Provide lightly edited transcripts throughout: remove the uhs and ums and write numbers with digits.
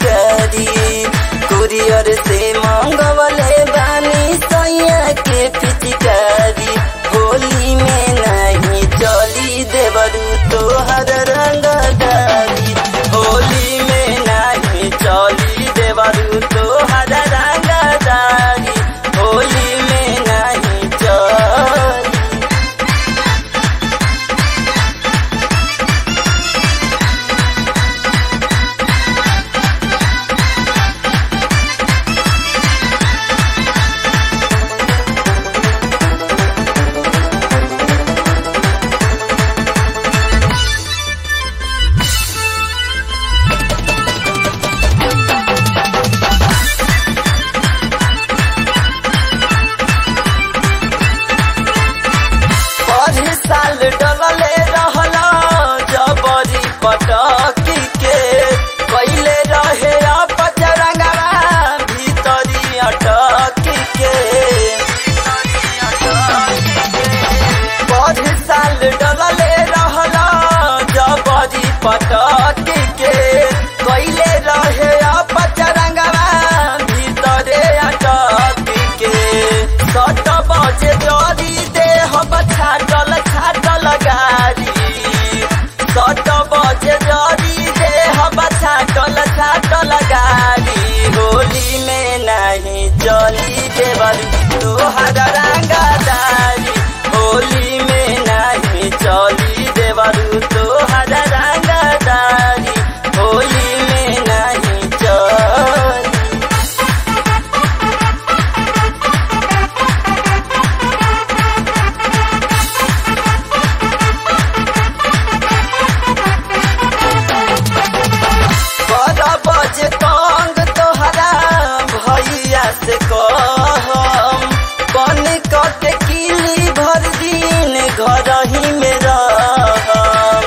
पिचकारी कुरियर से मंगवले बानी सैया के पिचकारी होली में नहीं चली देवरू तोहर रंगदारी होली में नहीं चली देवरू तोहर रंगदारी होली में नहीं चली। साल डलले रहला जबरी पटकी के पहले रहे पचरंगवा भीतरी अटकी के पढ़ साल डलले रहला जबरी पटकी के पहले रहे पचरंगवा भीतरे अटकी के 7 बजे जरी दे हम छाटल छाटल गाड़ी 7 बजे जरी दे हम छाटल छाटल गाड़ी होली में नहीं चली देवरू तोहर रंगदारी होली में नहीं चली देवरू तोहर रंगदारी होली में नहीं चली। बजे तंग तोहरा भैया से कहम बन के किली भर दिन घर ही में रहम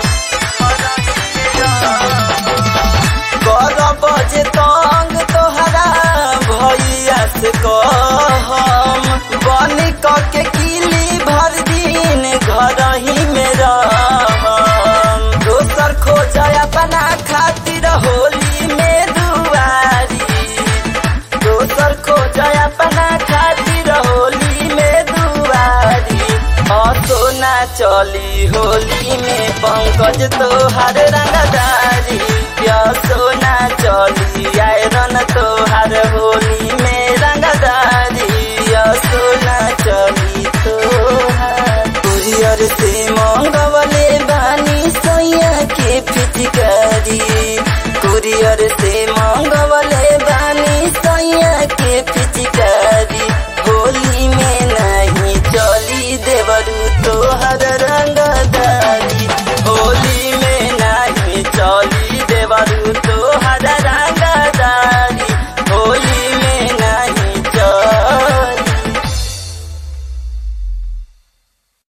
12 बजे तंग तोहरा भैया से कहम बन के किली भर दिन घर ही में रहम दोसर खोज अपना खातिर होली में दुआरी दोसर खोज अपना खातिर होली में दुआरी सोना चली होली में पंकज तोहर रंगदारी सोना चली आयरन तोहर होली में रंगदारी सोना चली तोहर कुरियर से